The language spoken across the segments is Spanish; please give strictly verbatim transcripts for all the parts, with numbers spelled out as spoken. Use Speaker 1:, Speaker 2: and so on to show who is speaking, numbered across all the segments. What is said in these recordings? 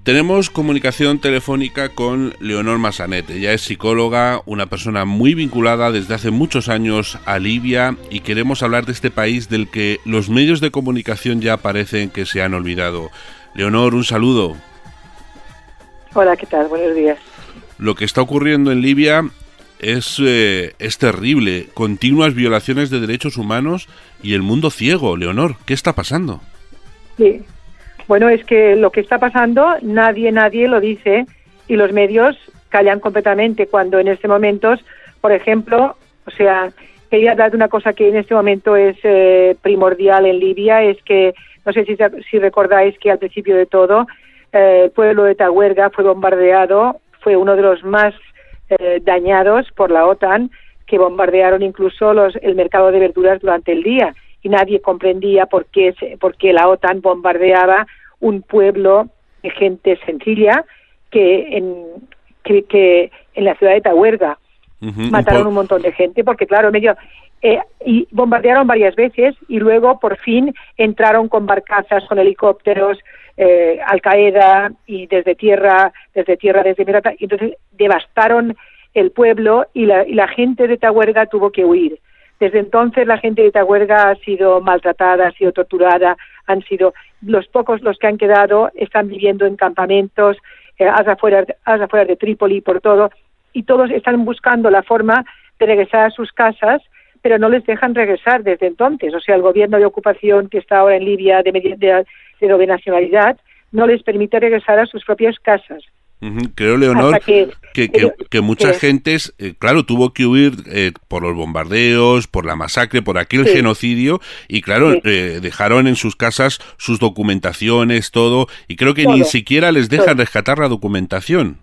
Speaker 1: Tenemos comunicación telefónica con Leonor Massanet. Ella es psicóloga, una persona muy vinculada desde hace muchos años a Libia, y queremos hablar de este país del que los medios de comunicación ya parecen que se han olvidado. Leonor, un saludo.
Speaker 2: Hola, ¿qué tal? Buenos días.
Speaker 1: Lo que está ocurriendo en Libia es, eh, es terrible. Continuas violaciones de derechos humanos y el mundo ciego. Leonor, ¿qué está pasando?
Speaker 2: Sí. Bueno, es que lo que está pasando, nadie, nadie lo dice, y los medios callan completamente cuando en este momento, por ejemplo, o sea, quería hablar de una cosa que en este momento es eh, primordial en Libia, es que, no sé si, si recordáis que al principio de todo, eh, el pueblo de Tahuerga fue bombardeado, fue uno de los más eh, dañados por la OTAN, que bombardearon incluso los, el mercado de verduras durante el día. Y nadie comprendía por qué, por qué la OTAN bombardeaba un pueblo de gente sencilla que en, que, que en la ciudad de Tahuerga uh-huh. mataron un, un montón de gente, porque claro, medio eh, y bombardearon varias veces y luego por fin entraron con barcazas, con helicópteros, eh, Al Qaeda y desde tierra, desde tierra, desde Misrata, y entonces devastaron el pueblo y la, y la gente de Tahuerga tuvo que huir. Desde entonces la gente de Tahuerga ha sido maltratada, ha sido torturada, han sido los pocos los que han quedado, están viviendo en campamentos, eh, a las afueras, a las afueras de Trípoli, por todo, y todos están buscando la forma de regresar a sus casas, pero no les dejan regresar desde entonces. O sea, el gobierno de ocupación que está ahora en Libia de, de, de, de nacionalidad no les permite regresar a sus propias casas.
Speaker 1: Uh-huh. Creo, Leonor, que, que, que, que muchas que, gentes, eh, claro, tuvo que huir eh, por los bombardeos, por la masacre, por aquel sí. genocidio, y claro, sí. eh, dejaron en sus casas sus documentaciones, todo, y creo que todo, ni siquiera les dejan todo. rescatar la documentación.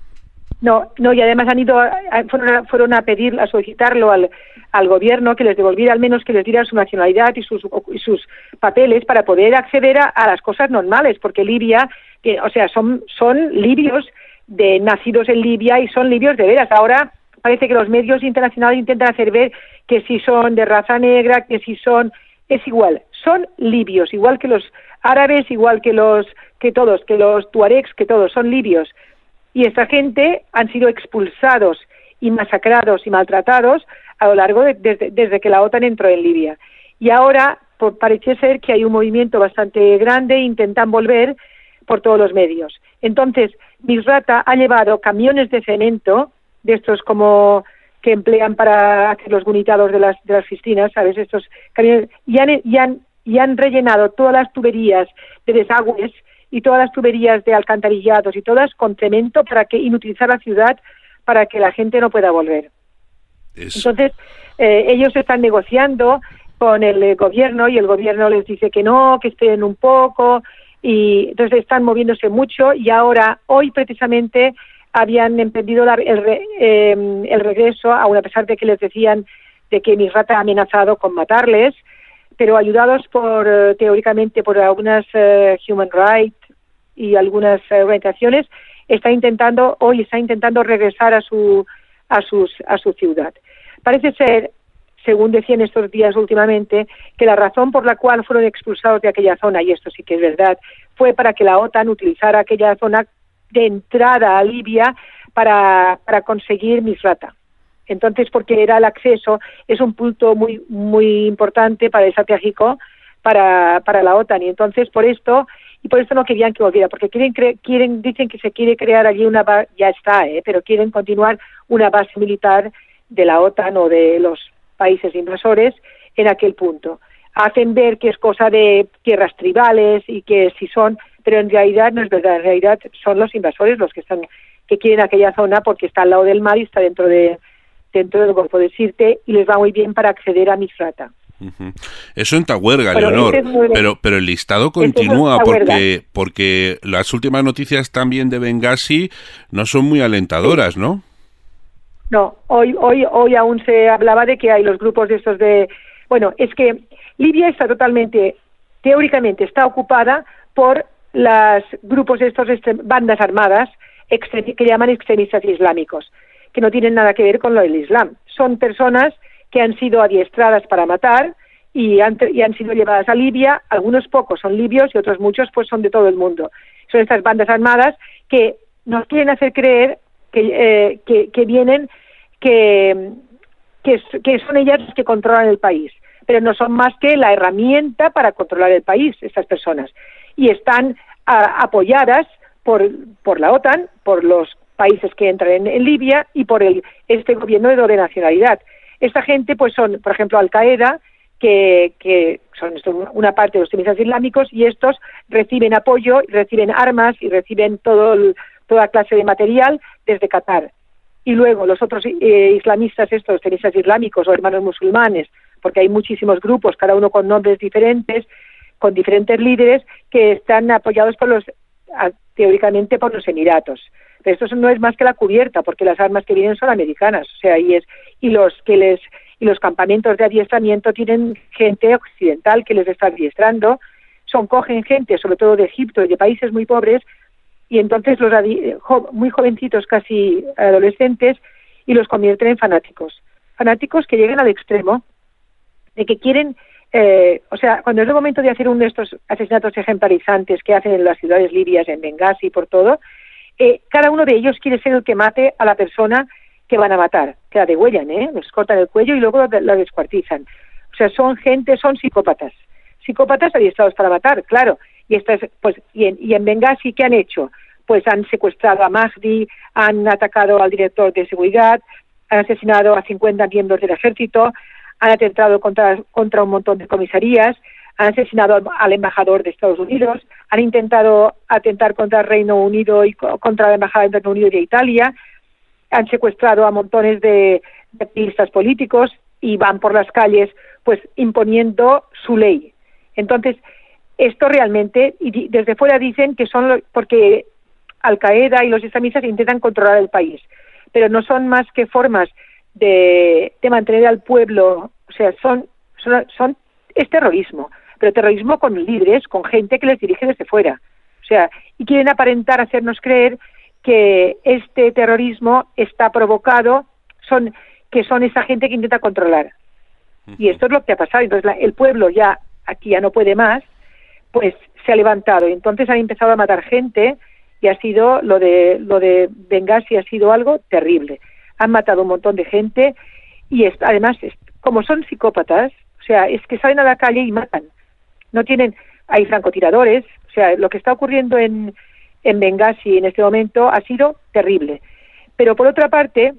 Speaker 2: No, no, y además han ido, a, fueron, a, fueron a pedir, a solicitarlo al, al gobierno que les devolviera, al menos que les diera su nacionalidad y sus, y sus papeles para poder acceder a, a las cosas normales, porque Libia, que, o sea, son, son libios de nacidos en Libia y son libios de veras. Ahora parece que los medios internacionales intentan hacer ver que si son de raza negra, que si son, es igual, son libios, igual que los árabes, igual que los, que todos, que los tuaregs, que todos, son libios. Y esta gente han sido expulsados y masacrados y maltratados a lo largo de, desde, desde que la OTAN entró en Libia. Y ahora por, parece ser que hay un movimiento bastante grande e intentan volver por todos los medios. Entonces, Misrata ha llevado camiones de cemento, de estos como que emplean para hacer los gunitados de las, de las piscinas, ¿sabes? Estos camiones, y han, y, han, y han rellenado todas las tuberías de desagües y todas las tuberías de alcantarillados y todas con cemento para que inutilizar la ciudad para que la gente no pueda volver. Es... Entonces, eh, ellos están negociando con el eh, gobierno y el gobierno les dice que no, que esperen un poco, y entonces están moviéndose mucho, y ahora, hoy precisamente, habían emprendido la, el, re, eh, el regreso, aun a pesar de que les decían de que Misrata ha amenazado con matarles, pero ayudados por, eh, teóricamente, por algunas eh, human rights y algunas eh, organizaciones, está intentando, hoy está intentando regresar a su, a sus, a su ciudad. Parece ser, según decían estos días últimamente, que la razón por la cual fueron expulsados de aquella zona, y esto sí que es verdad, fue para que la OTAN utilizara aquella zona de entrada a Libia para, para conseguir Misrata. Entonces, porque era el acceso, es un punto muy muy importante para estratégico para, para la OTAN, y entonces por esto, y por esto no querían que volviera, porque quieren, cre- quieren dicen que se quiere crear allí una base, ya está, ¿eh? pero quieren continuar una base militar de la OTAN o de los países invasores en aquel punto. Hacen ver que es cosa de tierras tribales y que si son, pero en realidad no es verdad, en realidad son los invasores los que están, que quieren aquella zona porque está al lado del mar y está dentro de dentro del Golfo de Sirte, y les va muy bien para acceder a Misrata.
Speaker 1: Uh-huh. Eso en Tahuerga, bueno, Leonor, este es pero pero el listado continúa este es porque porque las últimas noticias también de Bengasi no son muy alentadoras, sí. ¿no?
Speaker 2: No, hoy hoy hoy aún se hablaba de que hay los grupos de estos de, bueno, es que Libia está totalmente, teóricamente está ocupada por los grupos de estos extrem- bandas armadas extrem- que llaman extremistas islámicos, que no tienen nada que ver con lo del Islam. Son personas que han sido adiestradas para matar y han, y han sido llevadas a Libia. Algunos pocos son libios y otros muchos pues son de todo el mundo. son estas bandas armadas que nos quieren hacer creer que, eh, que, que vienen, que, que, que son ellas las que controlan el país, pero no son más que la herramienta para controlar el país, estas personas, y están a, apoyadas por, por la OTAN, por los países que entran en, en Libia y por el, este gobierno de doble nacionalidad. Esta gente, pues son, por ejemplo, Al-Qaeda, que, que son una parte de los extremistas islámicos, y estos reciben apoyo, reciben armas y reciben todo el, toda clase de material desde Qatar. Y luego los otros eh, islamistas, estos extremistas islámicos o hermanos musulmanes, porque hay muchísimos grupos, cada uno con nombres diferentes, con diferentes líderes, que están apoyados por los, teóricamente, por los Emiratos. Pero esto no es más que la cubierta, porque las armas que vienen son americanas, o sea, y es y los que les y los campamentos de adiestramiento tienen gente occidental que les está adiestrando, son cogen gente, sobre todo de Egipto y de países muy pobres, y entonces los jo, muy jovencitos, casi adolescentes, y los convierten en fanáticos, fanáticos que llegan al extremo de que quieren, eh, o sea, cuando es el momento de hacer uno de estos asesinatos ejemplarizantes que hacen en las ciudades libias, en Bengasi y por todo, eh, cada uno de ellos quiere ser el que mate a la persona que van a matar, que la degüellan, ¿eh? Les cortan el cuello y luego la descuartizan. O sea, son gente, son psicópatas, psicópatas adiestrados para matar, claro. Y estas, pues, y en, y en Bengasi, ¿qué han hecho? Pues han secuestrado a Mahdi, han atacado al director de seguridad, han asesinado a cincuenta miembros del ejército, han atentado contra, contra un montón de comisarías, han asesinado al, al embajador de Estados Unidos, han intentado atentar contra el Reino Unido y contra la embajada del Reino Unido y de Italia, han secuestrado a montones de, de activistas políticos y van por las calles pues imponiendo su ley. Entonces, esto realmente, y desde fuera dicen que son lo, porque Al-Qaeda y los islamistas intentan controlar el país, pero no son más que formas de, de mantener al pueblo, o sea, son, son, son es terrorismo, pero terrorismo con líderes, con gente que les dirige desde fuera, o sea, y quieren aparentar, hacernos creer que este terrorismo está provocado, son que son esa gente que intenta controlar. Uh-huh. Y esto es lo que ha pasado. Entonces la, el pueblo ya, aquí ya no puede más, pues se ha levantado. Y entonces han empezado a matar gente y ha sido, lo de lo de Bengasi ha sido algo terrible. Han matado un montón de gente y es, además, es, como son psicópatas, o sea, es que salen a la calle y matan. No tienen, hay francotiradores, o sea, lo que está ocurriendo en en Bengasi en este momento ha sido terrible. Pero por otra parte,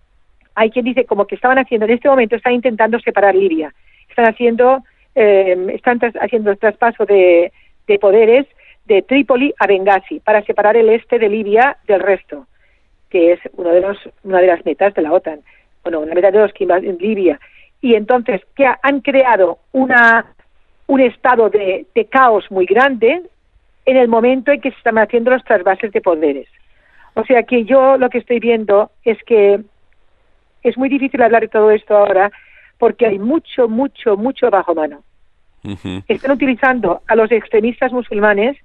Speaker 2: hay quien dice como que estaban haciendo, en este momento están intentando separar Libia. Están haciendo, eh, están tras, haciendo el traspaso de, de poderes de Trípoli a Bengasi para separar el este de Libia del resto, que es uno de los, una de las metas de la OTAN. Bueno, una meta de los que invaden Libia. Y entonces, que han creado una un estado de, de caos muy grande en el momento en que se están haciendo los trasvases de poderes. O sea que yo lo que estoy viendo es que es muy difícil hablar de todo esto ahora porque hay mucho, mucho, mucho bajo mano. Uh-huh. Están utilizando a los extremistas musulmanes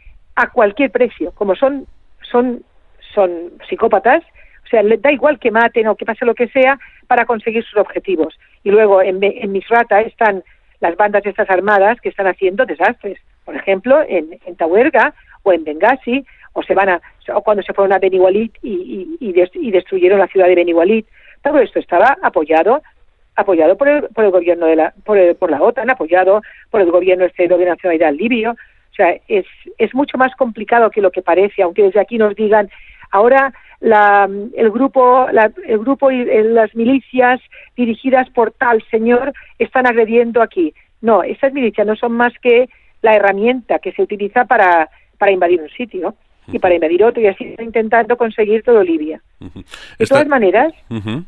Speaker 2: a cualquier precio, como son son son psicópatas, o sea, les da igual que maten o que pase lo que sea para conseguir sus objetivos. Y luego en, en Misrata están las bandas estas armadas que están haciendo desastres. Por ejemplo, en, en Tawerga o en Bengasi, o se van a, o cuando se fueron a Beni Walid y, y, y, des, y destruyeron la ciudad de Beni Walid. Todo esto estaba apoyado, apoyado por el, por el gobierno de la, por, el, por la OTAN, apoyado por el gobierno este de nacionalidad libio. O sea, es, es mucho más complicado que lo que parece, aunque desde aquí nos digan, ahora la, el grupo, la, el grupo y las milicias dirigidas por tal señor están agrediendo aquí. No, esas milicias no son más que la herramienta que se utiliza para, para invadir un sitio y para invadir otro, y así está intentando conseguir todo Libia. Uh-huh. De Esta... todas maneras... Uh-huh.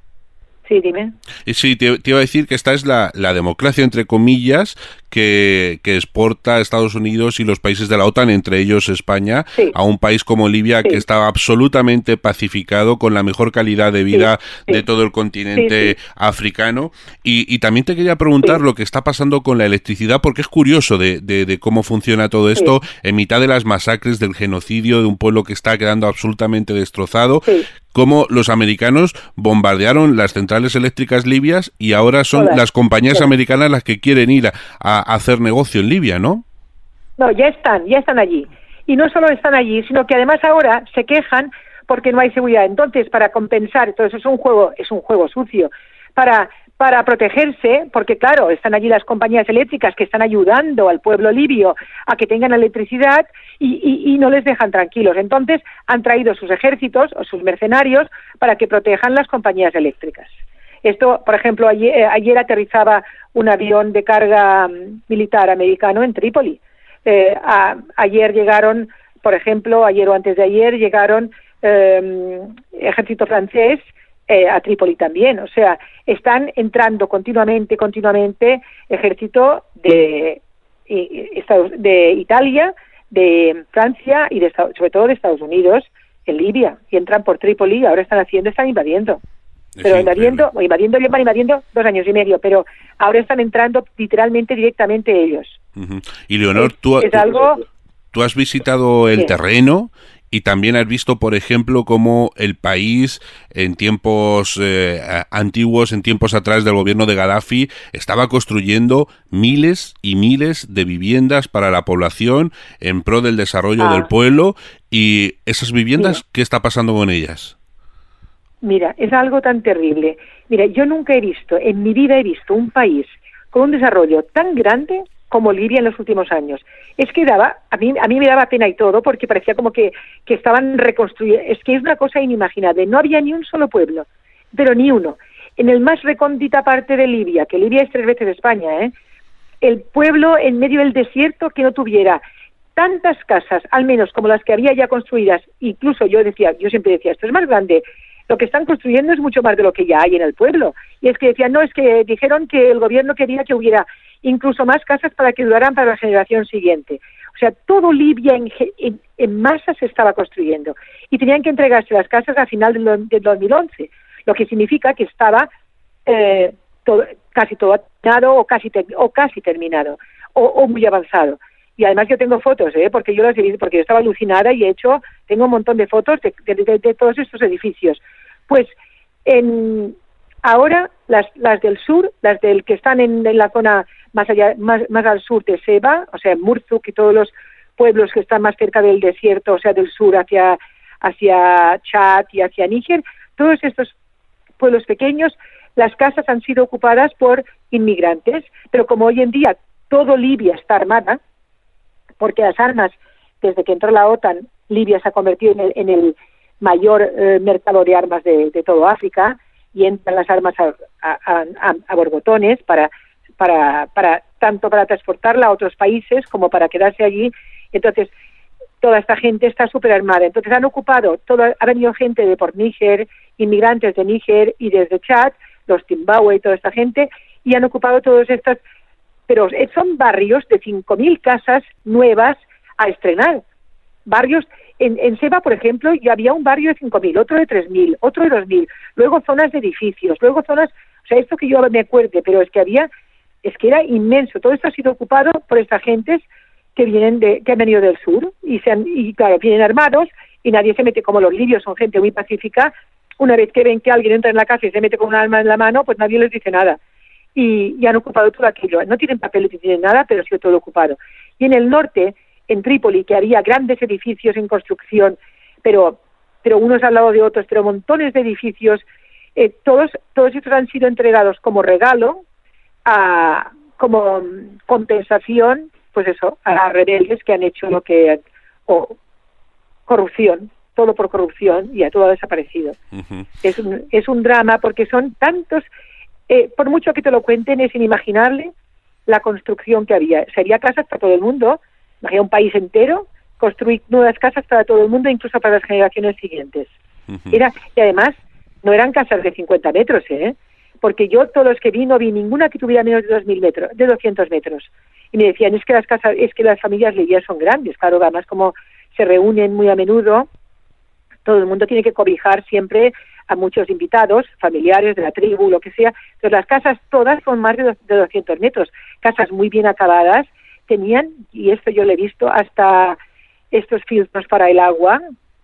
Speaker 2: Sí, dime.
Speaker 1: Sí, te, te iba a decir que esta es la, la democracia, entre comillas, que, que exporta Estados Unidos y los países de la OTAN, entre ellos España, sí. a un país como Libia, sí. que está absolutamente pacificado, con la mejor calidad de vida sí, de sí. todo el continente sí, sí. africano. Y, y también te quería preguntar sí. lo que está pasando con la electricidad, porque es curioso de, de, de cómo funciona todo esto, sí. en mitad de las masacres, del genocidio de un pueblo que está quedando absolutamente destrozado. Sí. Cómo los americanos bombardearon las centrales eléctricas libias y ahora son Hola. las compañías sí. americanas las que quieren ir a, a hacer negocio en Libia, ¿no?
Speaker 2: No, ya están, ya están allí. Y no solo están allí, sino que además ahora se quejan porque no hay seguridad. Entonces, para compensar, todo eso es un juego, es un juego sucio, para para protegerse, porque claro, están allí las compañías eléctricas que están ayudando al pueblo libio a que tengan electricidad y, y, y no les dejan tranquilos. Entonces han traído sus ejércitos o sus mercenarios para que protejan las compañías eléctricas. Esto, por ejemplo, ayer, ayer aterrizaba un avión de carga militar americano en Trípoli. Eh, a, ayer llegaron, por ejemplo, ayer o antes de ayer llegaron eh, ejército francés Eh, a Trípoli también, o sea, están entrando continuamente, continuamente ejército de, de Italia, de Francia y de, sobre todo de Estados Unidos en Libia, y entran por Trípoli, ahora están haciendo, están invadiendo, es pero invadiendo, o invadiendo, llevan invadiendo dos años y medio, pero ahora están entrando literalmente directamente ellos.
Speaker 1: Uh-huh. Y Leonor,
Speaker 2: es,
Speaker 1: tú,
Speaker 2: es algo,
Speaker 1: tú has visitado el sí. terreno. Y también has visto, por ejemplo, cómo el país en tiempos eh, antiguos, en tiempos atrás del gobierno de Gaddafi, estaba construyendo miles y miles de viviendas para la población en pro del desarrollo ah. del pueblo. Y esas viviendas, Mira. ¿qué está pasando con ellas?
Speaker 2: Mira, es algo tan terrible. Mira, yo nunca he visto, en mi vida he visto un país con un desarrollo tan grande como Libia en los últimos años. Es que daba, a mí, a mí me daba pena y todo, porque parecía como que, que estaban reconstruyendo, es que es una cosa inimaginable, no había ni un solo pueblo, pero ni uno. En el más recóndita parte de Libia, que Libia es tres veces España, ¿eh? El pueblo en medio del desierto que no tuviera tantas casas, al menos como las que había ya construidas, incluso yo decía, yo siempre decía, esto es más grande, lo que están construyendo es mucho más de lo que ya hay en el pueblo. Y es que decían, no, es que dijeron que el gobierno quería que hubiera incluso más casas para que duraran para la generación siguiente. O sea, todo Libia en, en, en masa se estaba construyendo y tenían que entregarse las casas a final del, del dos mil once, lo que significa que estaba eh, todo, casi todo terminado o casi, ter, o casi terminado o, o muy avanzado. Y además yo tengo fotos, ¿eh? porque yo las he visto, porque yo estaba alucinada y he hecho, tengo un montón de fotos de, de, de, de todos estos edificios. Pues en, ahora las, las del sur, las del que están en, en la zona más allá, más, más al sur de Seba, o sea, Murzuk y todos los pueblos que están más cerca del desierto, o sea, del sur hacia, hacia Chad y hacia Níger, todos estos pueblos pequeños, las casas han sido ocupadas por inmigrantes, pero como hoy en día todo Libia está armada, porque las armas, desde que entró la OTAN, Libia se ha convertido en el, en el mayor eh, mercado de armas de, de todo África, y entran las armas a, a, a, a borbotones para, para, para tanto para transportarla a otros países como para quedarse allí. Entonces, toda esta gente está súper armada. Entonces, han ocupado, todo, ha venido gente de por Níger, inmigrantes de Níger y desde Chad, los Zimbabue y toda esta gente, y han ocupado todas estas, pero son barrios de cinco mil casas nuevas a estrenar. Barrios, en, en Seba, por ejemplo, ya había un barrio de cinco mil, otro de tres mil, otro de dos mil, luego zonas de edificios, luego zonas, o sea, esto que yo me acuerde, pero es que había, es que era inmenso. Todo esto ha sido ocupado por estas gentes que vienen de, que han venido del sur, y se han, y claro, vienen armados, y nadie se mete, como los libios son gente muy pacífica, una vez que ven que alguien entra en la casa y se mete con un arma en la mano, pues nadie les dice nada. Y, y han ocupado todo aquello. No tienen papeles ni tienen nada, pero ha sido todo ocupado. Y en el norte, en Trípoli, que había grandes edificios en construcción, pero pero unos al lado de otros, pero montones de edificios, eh, todos todos estos han sido entregados como regalo, a como compensación, pues eso, a rebeldes que han hecho lo que... o corrupción, todo por corrupción, y a todo ha desaparecido. Uh-huh. Es un, es un drama porque son tantos... Eh, por mucho que te lo cuenten, es inimaginable la construcción que había. Sería casas para todo el mundo, había un país entero, construir nuevas casas para todo el mundo, incluso para las generaciones siguientes. Uh-huh. Era, y además, no eran casas de cincuenta metros, ¿eh? Porque yo, todos los que vi, no vi ninguna que tuviera menos de dos mil metros, de doscientos metros. Y me decían, es que las casas, es que las familias libias son grandes, claro, además como se reúnen muy a menudo, todo el mundo tiene que cobijar siempre a muchos invitados, familiares de la tribu, lo que sea. Entonces las casas todas son más de doscientos metros, casas muy bien acabadas, tenían, y esto yo lo he visto, hasta estos filtros para el agua,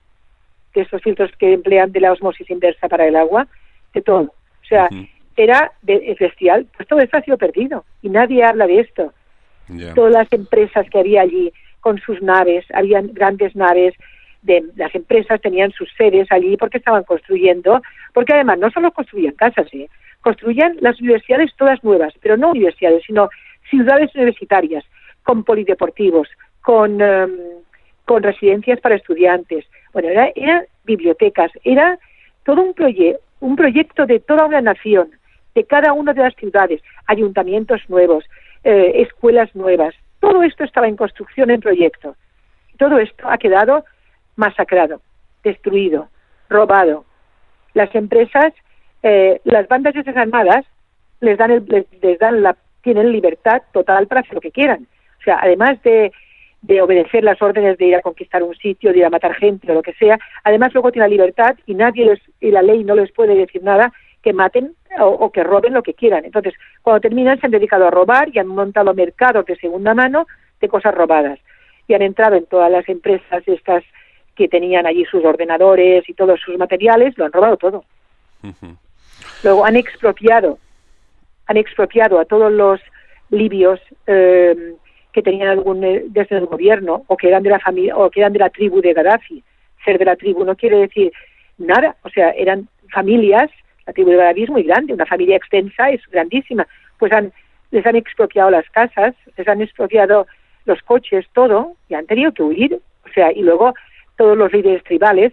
Speaker 2: de estos filtros que emplean de la osmosis inversa para el agua, de todo. O sea, uh-huh. era de, bestial. Pues todo esto ha sido perdido y nadie habla de esto. Yeah. Todas las empresas que había allí con sus naves, habían grandes naves, de las empresas tenían sus sedes allí porque estaban construyendo, porque además no solo construían casas, ¿eh? construían las universidades todas nuevas, pero no universidades, sino ciudades universitarias, con polideportivos, con, um, con residencias para estudiantes. Bueno, era, era bibliotecas, era todo un, proye un proyecto de toda una nación, de cada una de las ciudades, ayuntamientos nuevos, eh, escuelas nuevas. Todo esto estaba en construcción, en proyecto. Todo esto ha quedado masacrado, destruido, robado. Las empresas, eh, las bandas desarmadas les dan, el, les, les dan la, tienen libertad total para hacer lo que quieran. O sea, además de, de obedecer las órdenes de ir a conquistar un sitio, de ir a matar gente o lo que sea, además luego tienen la libertad y nadie les, y la ley no les puede decir nada que maten o, o que roben lo que quieran. Entonces, cuando terminan se han dedicado a robar y han montado mercados de segunda mano de cosas robadas. Y han entrado en todas las empresas estas que tenían allí sus ordenadores y todos sus materiales, lo han robado todo. Uh-huh. Luego han expropiado, han expropiado a todos los libios eh, que tenían algún eh, desde el gobierno o que eran de la familia o que eran de la tribu de Gaddafi. Ser de la tribu no quiere decir nada, o sea, eran familias, la tribu de Gaddafi es muy grande, una familia extensa es grandísima, pues han, les han expropiado las casas, les han expropiado los coches, todo, y han tenido que huir, o sea, y luego todos los líderes tribales,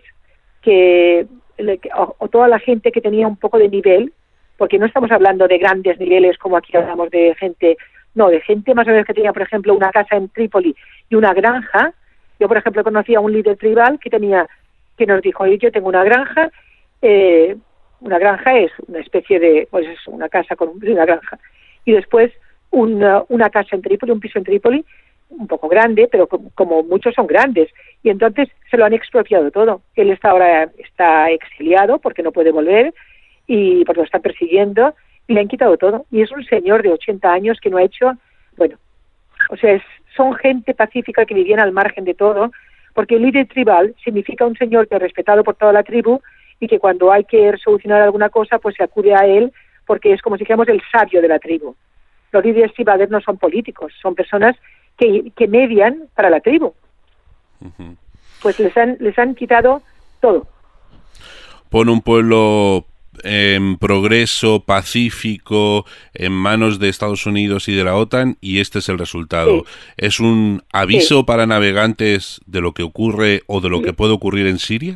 Speaker 2: que o, o toda la gente que tenía un poco de nivel, porque no estamos hablando de grandes niveles como aquí hablamos de gente, no, de gente más o menos que tenía, por ejemplo, una casa en Trípoli y una granja. Yo, por ejemplo, conocía a un líder tribal que tenía, que nos dijo, yo tengo una granja, eh, una granja es una especie de, pues es una casa con una granja, y después una, una casa en Trípoli, un piso en Trípoli, un poco grande, pero como, como muchos son grandes, y entonces se lo han expropiado todo. Él está ahora está exiliado porque no puede volver y porque lo están persiguiendo y le han quitado todo. Y es un señor de ochenta años que no ha hecho, bueno, o sea, es, son gente pacífica que vivían al margen de todo, porque el líder tribal significa un señor que es respetado por toda la tribu y que cuando hay que solucionar alguna cosa, pues se acude a él porque es como si dijéramos el sabio de la tribu. Los líderes tribales no son políticos, son personas que, que median para la tribu. Uh-huh. Pues les han, les han quitado todo.
Speaker 1: Pone un pueblo en progreso, pacífico, en manos de Estados Unidos y de la OTAN, y este es el resultado. Sí. ¿Es un aviso sí. para navegantes de lo que ocurre o de lo sí. que puede ocurrir en Siria?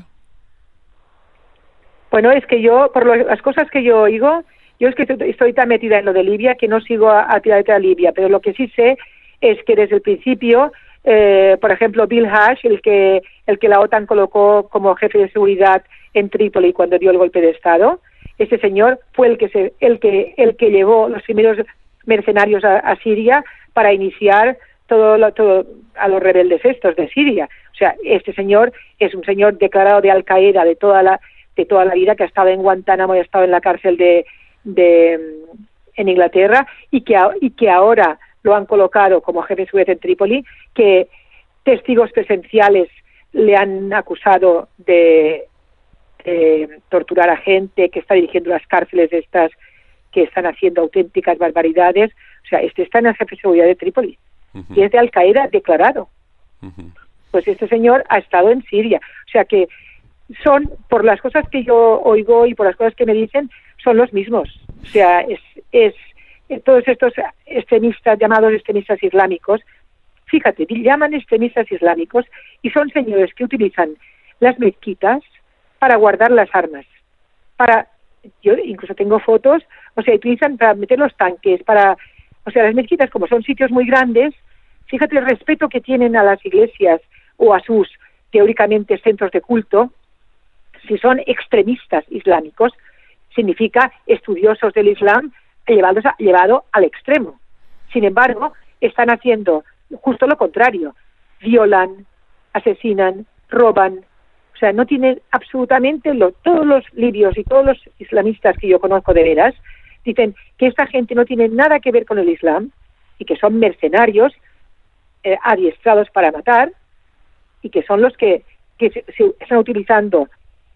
Speaker 2: Bueno, es que yo, por lo, las cosas que yo oigo, yo es que estoy, estoy tan metida en lo de Libia que no sigo a, a tirar a Libia, pero lo que sí sé es que desde el principio, eh, por ejemplo, Bill Hash, el que el que la OTAN colocó como jefe de seguridad en Trípoli cuando dio el golpe de Estado, ese señor fue el que se, el que el que llevó los primeros mercenarios a, a Siria para iniciar todo, lo, todo a los rebeldes estos de Siria. O sea, este señor es un señor declarado de Al Qaeda de toda la de toda la vida, que ha estado en Guantánamo y ha estado en la cárcel de, de en Inglaterra y que y que ahora lo han colocado como jefe de seguridad en Trípoli, que testigos presenciales le han acusado de, de torturar a gente, que está dirigiendo las cárceles de estas que están haciendo auténticas barbaridades. O sea, este está en el jefe de seguridad de Trípoli uh-huh. y es de Al Qaeda declarado. Uh-huh. Pues este señor ha estado en Siria. O sea que son, por las cosas que yo oigo y por las cosas que me dicen, son los mismos. O sea, es, es todos estos extremistas, llamados extremistas islámicos, fíjate, llaman extremistas islámicos y son señores que utilizan las mezquitas para guardar las armas. Para, yo incluso tengo fotos, o sea, utilizan para meter los tanques, para, o sea, las mezquitas como son sitios muy grandes, fíjate el respeto que tienen a las iglesias o a sus, teóricamente, centros de culto. Si son extremistas islámicos, significa estudiosos del Islam llevados a, llevado al extremo. Sin embargo, están haciendo justo lo contrario. Violan, asesinan, roban. O sea, no tienen absolutamente lo, todos los libios y todos los islamistas que yo conozco de veras dicen que esta gente no tiene nada que ver con el Islam y que son mercenarios eh, adiestrados para matar y que son los que, que se, se están utilizando,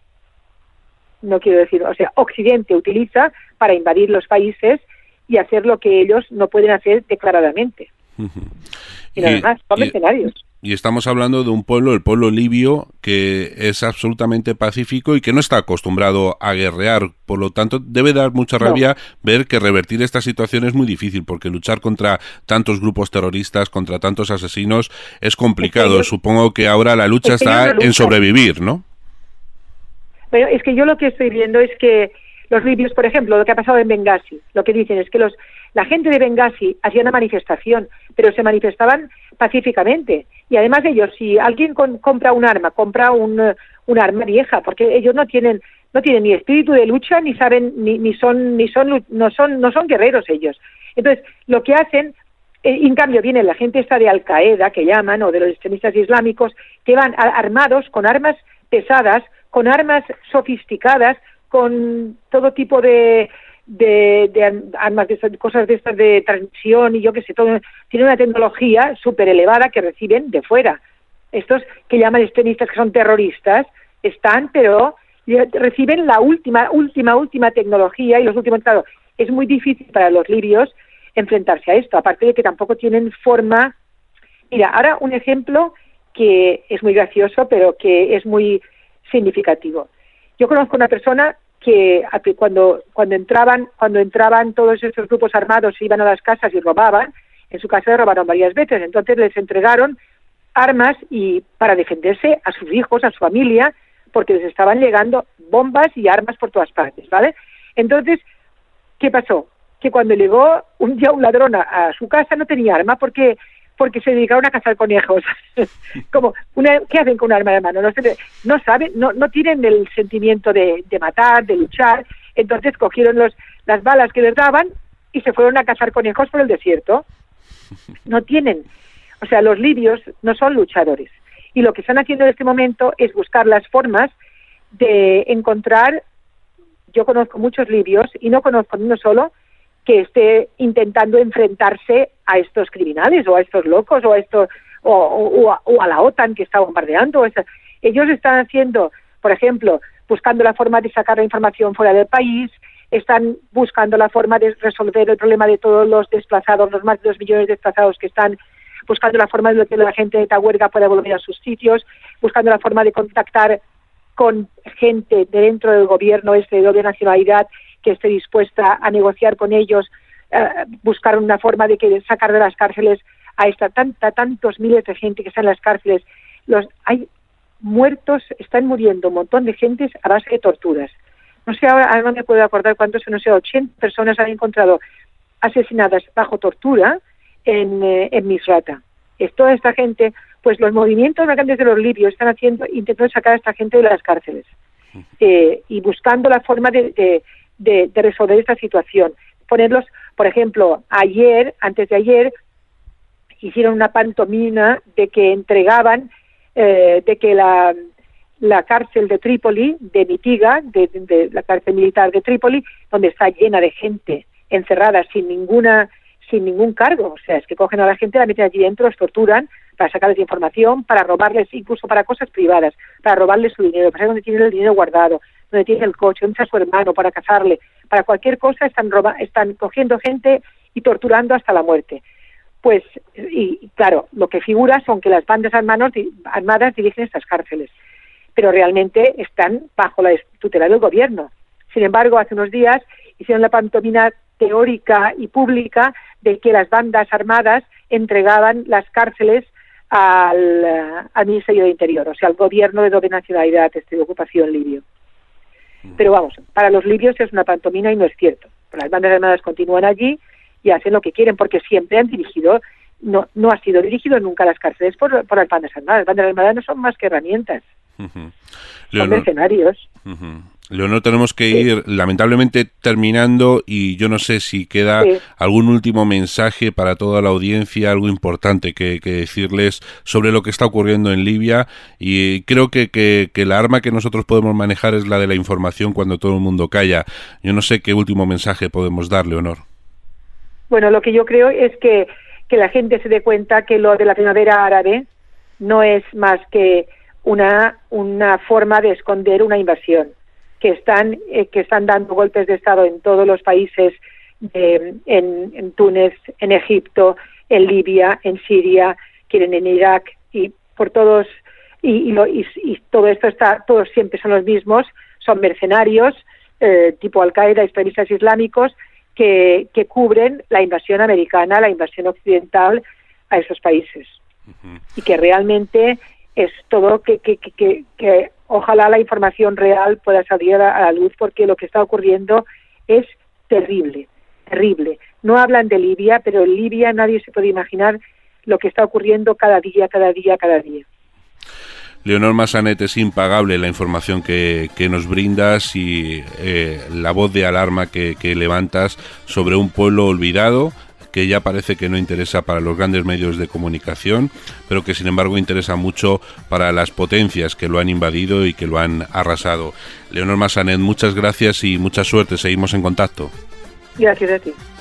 Speaker 2: no quiero decir, o sea, Occidente utiliza para invadir los países y hacer lo que ellos no pueden hacer declaradamente. Y, y nada más, son y, mercenarios.
Speaker 1: Y estamos hablando de un pueblo, el pueblo libio, que es absolutamente pacífico y que no está acostumbrado a guerrear. Por lo tanto, debe dar mucha rabia no. ver que revertir esta situación es muy difícil, porque luchar contra tantos grupos terroristas, contra tantos asesinos, es complicado. Es que yo, Supongo que ahora la lucha es que está en sobrevivir, ¿no?
Speaker 2: Pero es que yo lo que estoy viendo es que los libios, por ejemplo, lo que ha pasado en Bengasi, lo que dicen es que los la gente de Bengasi hacía una manifestación, pero se manifestaban pacíficamente. Y además de ellos, si alguien con, compra un arma, compra un, un arma vieja, porque ellos no tienen no tienen ni espíritu de lucha, ni saben, ni, ni son ni son no son no son guerreros ellos. Entonces, lo que hacen, eh, en cambio, viene la gente esta de Al Qaeda, que llaman, o de los extremistas islámicos, que van a, armados con armas pesadas, con armas sofisticadas, con todo tipo de de, de armas, de cosas de estas de transmisión y yo qué sé, todo, tiene una tecnología súper elevada que reciben de fuera. Estos que llaman extremistas, que son terroristas, están, pero reciben la última, última, última tecnología y los últimos, claro, es muy difícil para los libios enfrentarse a esto, aparte de que tampoco tienen forma. Mira, ahora un ejemplo que es muy gracioso, pero que es muy significativo. Yo conozco una persona que cuando cuando entraban cuando entraban todos estos grupos armados se iban a las casas y robaban, en su casa robaron varias veces, entonces les entregaron armas y para defenderse a sus hijos, a su familia, porque les estaban llegando bombas y armas por todas partes, ¿vale? Entonces, ¿qué pasó? Que cuando llegó un día un ladrón a, a su casa no tenía arma porque porque se dedicaron a cazar conejos. Como una, ¿qué hacen con un arma de mano? No, se, no saben, no, no tienen el sentimiento de, de matar, de luchar. Entonces cogieron los, las balas que les daban y se fueron a cazar conejos por el desierto. No tienen, o sea, los libios no son luchadores. Y lo que están haciendo en este momento es buscar las formas de encontrar. Yo conozco muchos libios y no conozco ni uno solo que esté intentando enfrentarse a estos criminales o a estos locos o a estos o, o, a, o a la OTAN que está bombardeando. Ellos están haciendo, por ejemplo, buscando la forma de sacar la información fuera del país, están buscando la forma de resolver el problema de todos los desplazados, los más de dos millones de desplazados que están, buscando la forma de que la gente de Tahuerga pueda volver a sus sitios, buscando la forma de contactar con gente de dentro del gobierno este de doble nacionalidad que esté dispuesta a negociar con ellos, eh, buscar una forma de que sacar de las cárceles a esta tanta tantos miles de gente que está en las cárceles. Los hay muertos, están muriendo un montón de gentes a base de torturas. No sé, ahora, ahora no me puedo acordar cuántos, no sé, ochenta personas han encontrado asesinadas bajo tortura en, eh, en Misrata. Es toda esta gente, pues los movimientos más grandes de los libios están haciendo, intentando sacar a esta gente de las cárceles eh, y buscando la forma de, de De, de resolver esta situación. Ponerlos, por ejemplo, ayer, antes de ayer, hicieron una pantomima de que entregaban, eh, de que la, la cárcel de Trípoli, de Mitiga, de, de, de la cárcel militar de Trípoli, donde está llena de gente encerrada sin ninguna sin ningún cargo, o sea, es que cogen a la gente, la meten allí dentro, los torturan para sacarles información, para robarles, incluso para cosas privadas, para robarles su dinero, para saber dónde tienen el dinero guardado, donde tiene el coche, donde está su hermano, para cazarle, para cualquier cosa están roba, están cogiendo gente y torturando hasta la muerte. Pues, y, y claro, lo que figura son que las bandas armadas, armadas dirigen estas cárceles, pero realmente están bajo la tutela del gobierno. Sin embargo, hace unos días hicieron la pantomima teórica y pública de que las bandas armadas entregaban las cárceles al, al Ministerio de Interior, o sea, al gobierno de doble nacionalidad, este de ocupación libio. Pero vamos, para los libios es una pantomima y no es cierto. Las bandas armadas continúan allí y hacen lo que quieren, porque siempre han dirigido, no no ha sido dirigido nunca a las cárceles por, por las bandas armadas. Las bandas armadas no son más que herramientas. Uh-huh. Son mercenarios.
Speaker 1: Uh-huh. Leonor, tenemos que ir sí. lamentablemente terminando y yo no sé si queda sí. algún último mensaje para toda la audiencia, algo importante que, que decirles sobre lo que está ocurriendo en Libia, y creo que, que, que la arma que nosotros podemos manejar es la de la información cuando todo el mundo calla. Yo no sé qué último mensaje podemos dar, Leonor.
Speaker 2: Bueno, lo que yo creo es que, que la gente se dé cuenta que lo de la primavera árabe no es más que una, una forma de esconder una invasión, que están eh, que están dando golpes de Estado en todos los países, eh, en, en Túnez, en Egipto, en Libia, en Siria, quieren en Irak, y por todos, y, y, lo, y, y todo esto está, todos siempre son los mismos, son mercenarios, eh, tipo Al-Qaeda, extremistas islámicos, que, que cubren la invasión americana, la invasión occidental a esos países. Uh-huh. Y que realmente es todo que, que, que, que, que ojalá la información real pueda salir a la luz, porque lo que está ocurriendo es terrible, terrible. No hablan de Libia, pero en Libia nadie se puede imaginar lo que está ocurriendo cada día, cada día, cada día.
Speaker 1: Leonor Massanet, es impagable la información que, que nos brindas y eh, la voz de alarma que, que levantas sobre un pueblo olvidado, que ya parece que no interesa para los grandes medios de comunicación, pero que sin embargo interesa mucho para las potencias que lo han invadido y que lo han arrasado. Leonor Massanet, muchas gracias y mucha suerte. Seguimos en contacto.
Speaker 2: Gracias a ti.